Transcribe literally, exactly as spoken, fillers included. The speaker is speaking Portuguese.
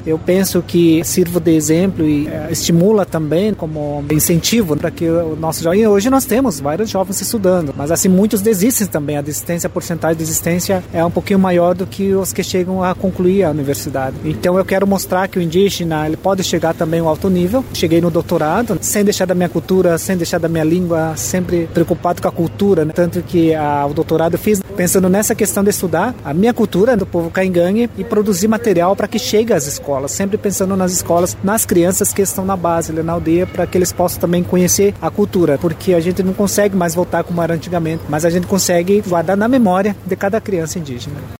Eu penso que sirvo de exemplo e é, estimula também como incentivo para que o nosso jovem... Hoje nós temos vários jovens estudando, mas assim, muitos desistem também. A desistência, a porcentagem de desistência é um pouquinho maior do que os que chegam a concluir a universidade. Então eu quero mostrar que o indígena ele pode chegar também ao alto nível. Cheguei no doutorado, sem deixar da minha cultura, sem deixar da minha língua, sempre preocupado com a cultura, né? Tanto que a, o doutorado eu fiz pensando nessa questão de estudar a minha cultura do povo caingangue e produzir material para que chegue às escolas, sempre pensando nas escolas, nas crianças que estão na base, na aldeia, para que eles possam também conhecer a cultura, porque a gente não consegue mais voltar como era antigamente, mas a gente consegue guardar na memória de cada criança indígena.